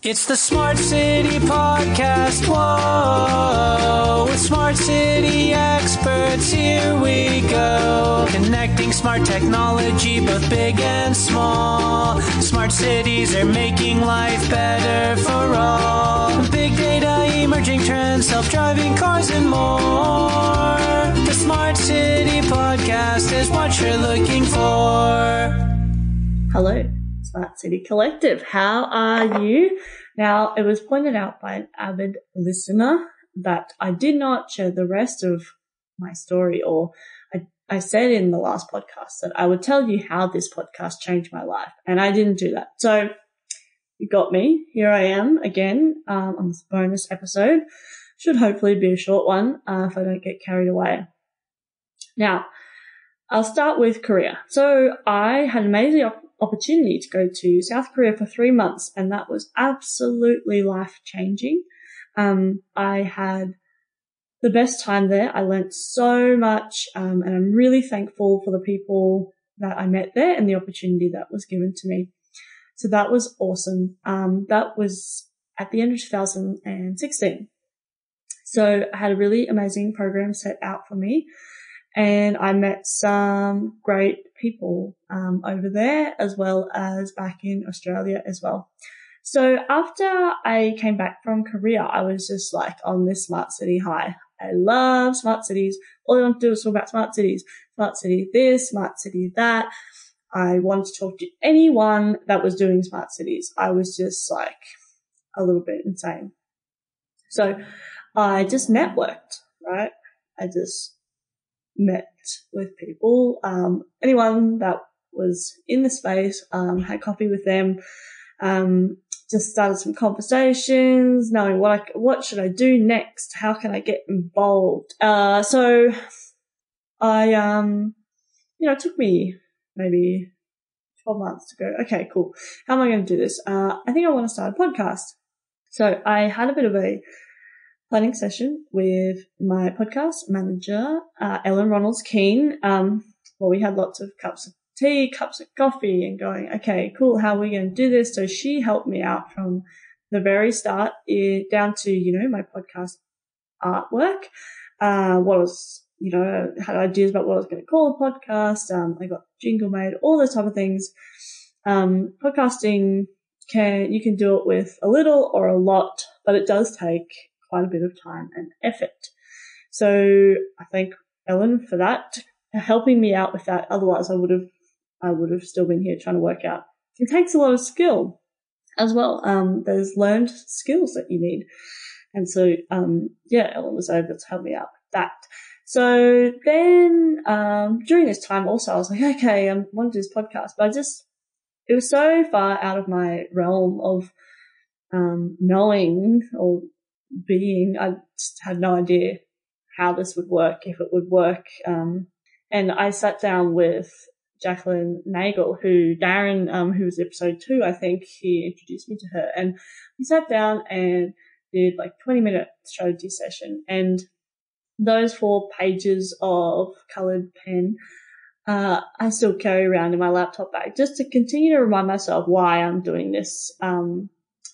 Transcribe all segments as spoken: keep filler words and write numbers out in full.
It's the Smart City Podcast, whoa, with Smart City experts, here we go. Connecting smart technology, both big and small. Smart cities are making life better for all. Big data, emerging trends, self-driving cars and more. The Smart City Podcast is what you're looking for. Hello, Smart City Collective. How are you? Now, it was pointed out by an avid listener that I did not share the rest of my story, or I, I said in the last podcast that I would tell you how this podcast changed my life, and I didn't do that. So you got me. Here I am again um, on this bonus episode. Should hopefully be a short one uh, if I don't get carried away. Now, I'll start with Korea. So I had an amazing op- opportunity to go to South Korea for three months, and that was absolutely life-changing. Um, I had the best time there. I learnt so much, um, and I'm really thankful for the people that I met there and the opportunity that was given to me. So that was awesome. Um, that was at the end of two thousand sixteen. So I had a really amazing program set out for me. And I met some great people um, over there, as well as back in Australia as well. So after I came back from Korea, I was just like on this smart city high. I love smart cities. All I want to do is talk about smart cities. Smart city this, smart city that. I wanted to talk to anyone that was doing smart cities. I was just like a little bit insane. So I just networked, right? I just met with people, um, anyone that was in the space, um, had coffee with them, um, just started some conversations, knowing what I, what should I do next? How can I get involved? Uh, so I, um, you know, it took me maybe twelve months to go, okay, cool. How am I going to do this? Uh, I think I want to start a podcast. So I had a bit of a planning session with my podcast manager, uh, Ellen Ronalds-Keane. Um, well, we had lots of cups of tea, cups of coffee, and going, okay, cool, how are we going to do this? So she helped me out from the very start it, down to, you know, my podcast artwork, uh, what I was, you know, had ideas about what I was going to call a podcast. Um, I got jingle made, all those type of things. Um, podcasting can, you can do it with a little or a lot, but it does take quite a bit of time and effort. So I thank Ellen for that, helping me out with that. Otherwise I would have, I would have still been here trying to work out. It takes a lot of skill as well. Um, there's learned skills that you need. And so, um, yeah, Ellen was able to help me out with that. So then, um, during this time also I was like, okay, I want to do this podcast, but I just, it was so far out of my realm of, um, knowing or being, I just had no idea how this would work, if it would work. Um, and I sat down with Jacqueline Nagel, who Darren, um, who was episode two, I think he introduced me to her, and we sat down and did like twenty minute strategy session. And those four pages of colored pen, uh, I still carry around in my laptop bag just to continue to remind myself why I'm doing this. Um,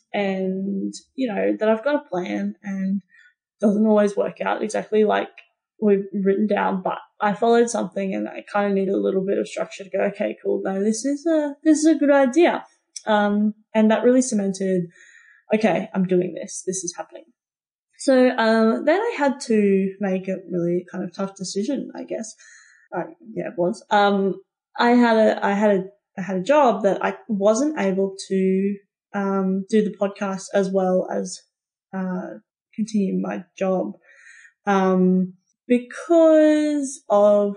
and, you know, that I've got a plan, and doesn't always work out exactly like we've written down, but I followed something and I kind of need a little bit of structure to go, okay, cool, no, this is a, this is a good idea. Um, and that really cemented, okay, I'm doing this, this is happening. So, um, then I had to make a really kind of tough decision, I guess. Uh, yeah, it was. Um, I had a, I had a, I had a job that I wasn't able to um, do the podcast as well as, uh, continue my job, um, because of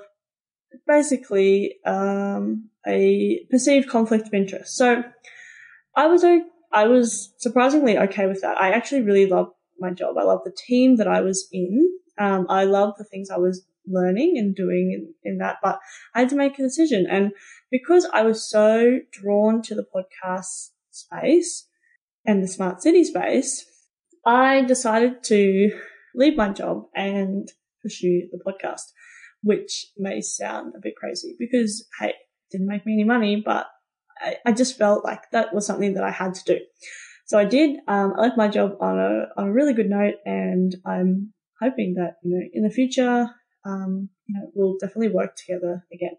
basically, um, a perceived conflict of interest. So I was, I was surprisingly okay with that. I actually really loved my job. I loved the team that I was in. Um, I loved the things I was learning and doing in, in that, but I had to make a decision. And because I was so drawn to the podcast space and the smart city space, I decided to leave my job and pursue the podcast, which may sound a bit crazy because, hey, it didn't make me any money, but I, I just felt like that was something that I had to do. So I did. Um, I left my job on a on a really good note, and I'm hoping that, you know, in the future, um, you know, we'll definitely work together again.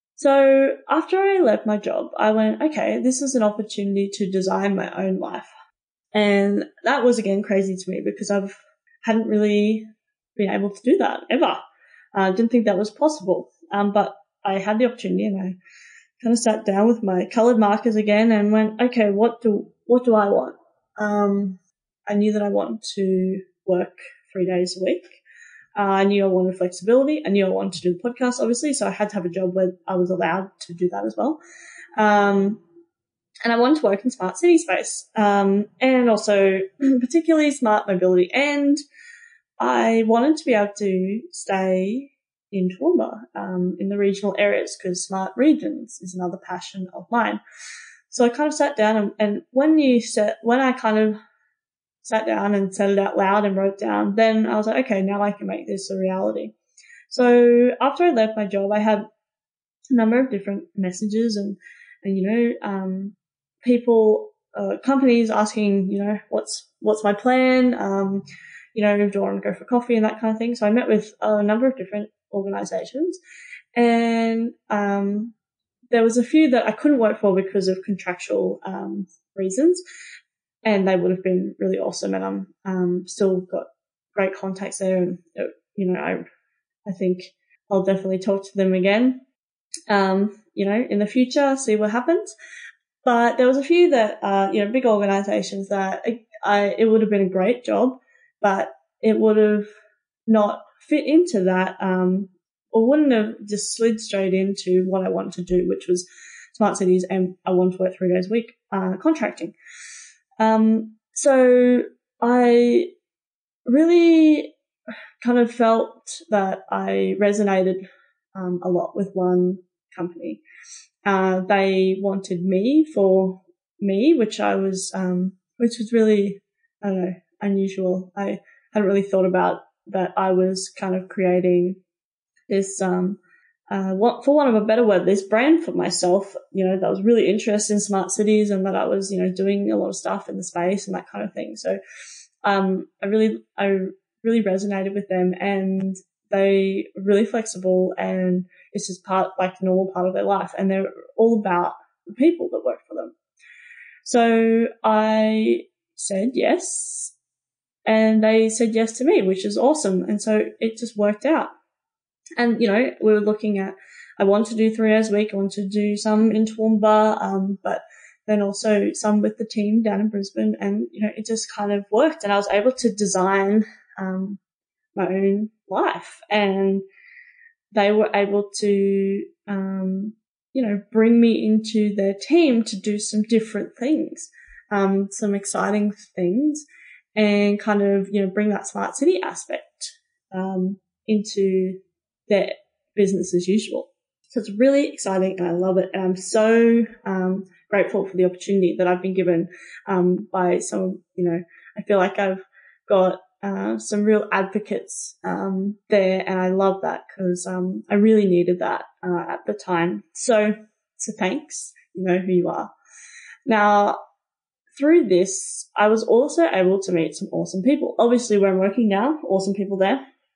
So after I left my job, I went, okay, this is an opportunity to design my own life. And that was, again, crazy to me because I've hadn't really been able to do that ever. I uh, didn't think that was possible. Um, but I had the opportunity, and I kind of sat down with my colored markers again and went, okay, what do, what do I want? Um, I knew that I wanted to work three days a week. Uh, I knew I wanted flexibility. I knew I wanted to do the podcast, obviously, so I had to have a job where I was allowed to do that as well. Um, and I wanted to work in smart city space, um, and also particularly smart mobility. And I wanted to be able to stay in Toowoomba, um, in the regional areas, because smart regions is another passion of mine. So I kind of sat down, and, and when you set, when I kind of sat down and said it out loud and wrote down, then I was like, okay, now I can make this a reality. So after I left my job, I had a number of different messages and, and you know, um, people, uh, companies asking, you know, what's, what's my plan? Um, you know, do I want to go for coffee and that kind of thing? So I met with a number of different organizations, and, um, there was a few that I couldn't work for because of contractual, um, reasons. And they would have been really awesome, and I'm um, still got great contacts there. And you know, I I think I'll definitely talk to them again, um, you know, in the future, see what happens. But there was a few that, uh, you know, big organisations that I, I it would have been a great job, but it would have not fit into that, um, or wouldn't have just slid straight into what I wanted to do, which was smart cities, and I wanted to work three days a week, uh, contracting. Um, so I really kind of felt that I resonated um, a lot with one company. Uh, they wanted me for me, which I was, um, which was really, I don't know, unusual. I hadn't really thought about that. I was kind of creating this, um, Uh, what, for want of a better word, this brand for myself, you know, that was really interested in smart cities, and that I was, you know, doing a lot of stuff in the space and that kind of thing. So, um, I really, I really resonated with them, and they were really flexible, and it's just part, like a normal part of their life, and they're all about the people that work for them. So I said yes, and they said yes to me, which is awesome. And so it just worked out. And, you know, we were looking at, I want to do three days a week. I want to do some in Toowoomba, um, but then also some with the team down in Brisbane. And, you know, it just kind of worked. And I was able to design, um, my own life. And they were able to, um, you know, bring me into their team to do some different things, um, some exciting things, and kind of, you know, bring that smart city aspect, um, into their business as usual. So it's really exciting, and I love it. And I'm so um, grateful for the opportunity that I've been given um, by some, you know, I feel like I've got uh, some real advocates um, there, and I love that because um, I really needed that uh, at the time. So, so thanks. You know who you are. Now, through this, I was also able to meet some awesome people. Obviously, where I'm working now, awesome people there,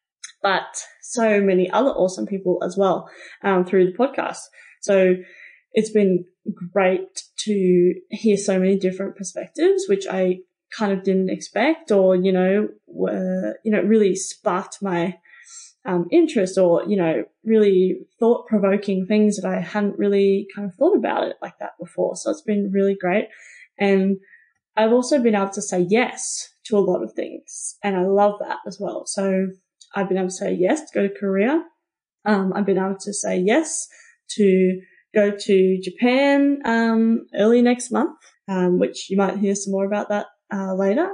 but so many other awesome people as well um, through the podcast. So it's been great to hear so many different perspectives, which I kind of didn't expect, or, you know, were, you know, really sparked my um, interest, or, you know, really thought-provoking things that I hadn't really kind of thought about it like that before. So it's been really great. And I've also been able to say yes to a lot of things, and I love that as well. So I've been able to say yes to go to Korea. Um, I've been able to say yes to go to Japan um, early next month, um, which you might hear some more about that uh, later.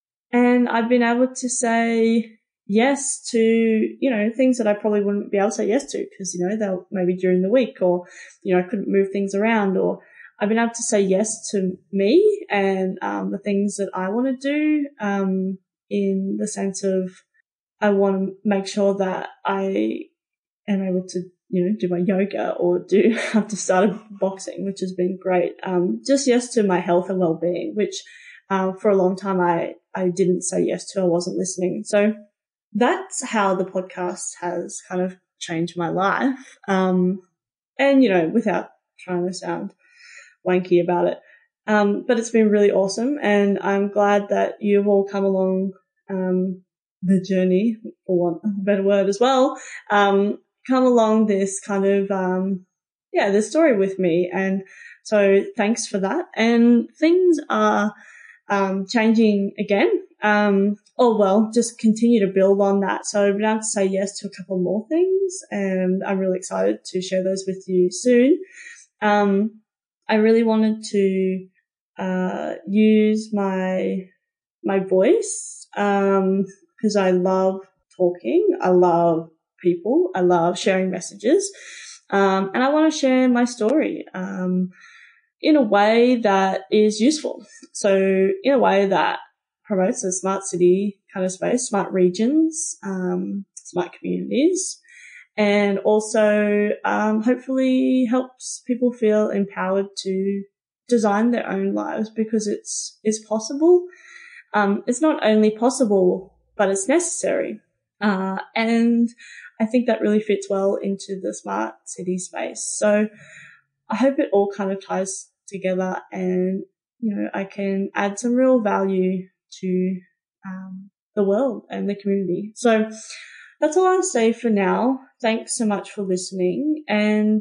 And I've been able to say yes to, you know, things that I probably wouldn't be able to say yes to because, you know, they'll maybe during the week, or, you know, I couldn't move things around, or I've been able to say yes to me and um, the things that I want to do um, in the sense of I want to make sure that I am able to, you know, do my yoga, or do have to start boxing, which has been great. Um, just yes to my health and well-being, which uh, for a long time I, I didn't say yes to, I wasn't listening. So that's how the podcast has kind of changed my life. Um, and, you know, without trying to sound wanky about it. Um, but it's been really awesome, and I'm glad that you've all come along um, the journey, for want of a better word as well, um, come along this kind of, um, yeah, this story with me. And so thanks for that. And things are um, changing again. Um, oh, well, just continue to build on that. So I've been able to say yes to a couple more things, and I'm really excited to share those with you soon. Um, I really wanted to uh, use my my voice um, because I love talking. I love people. I love sharing messages. Um, and I want to share my story um, in a way that is useful. So in a way that promotes a smart city kind of space, smart regions, um, smart communities, and also um, hopefully helps people feel empowered to design their own lives, because it's it's possible. Um, it's not only possible, but it's necessary. Uh, and I think that really fits well into the smart city space. So I hope it all kind of ties together, and, you know, I can add some real value to um, the world and the community. So that's all I'll say for now. Thanks so much for listening, and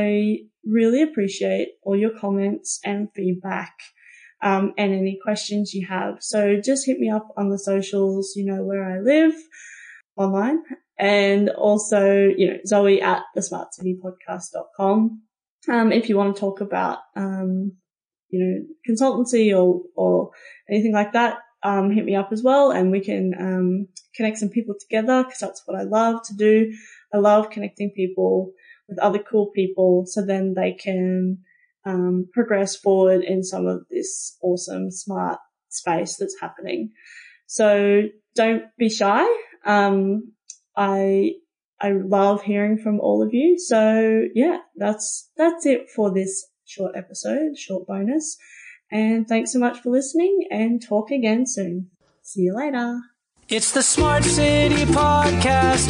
I really appreciate all your comments and feedback um, and any questions you have. So just hit me up on the socials, you know where I live online, and also, you know, Zoe at the smart city podcast dot com. Um, if you want to talk about, um, you know, consultancy or, or anything like that, um, hit me up as well, and we can, um, connect some people together, because that's what I love to do. I love connecting people with other cool people, so then they can, um, progress forward in some of this awesome smart space that's happening. So don't be shy. Um, I, I love hearing from all of you. So yeah, that's, that's it for this short episode, short bonus. And thanks so much for listening, and talk again soon. See you later. It's the Smart City Podcast.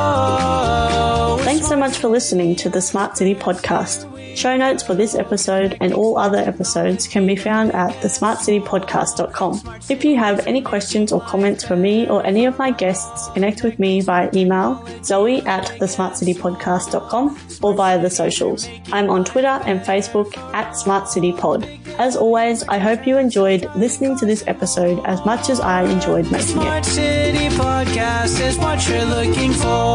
Whoa. Thanks so much for listening to the Smart City Podcast. Show notes for this episode and all other episodes can be found at the smart city podcast dot com. If you have any questions or comments for me or any of my guests, connect with me via email, zoe at the smart city podcast dot com, or via the socials. I'm on Twitter and Facebook at Smart City Pod. As always, I hope you enjoyed listening to this episode as much as I enjoyed making it. Smart City Podcast is what you're looking for.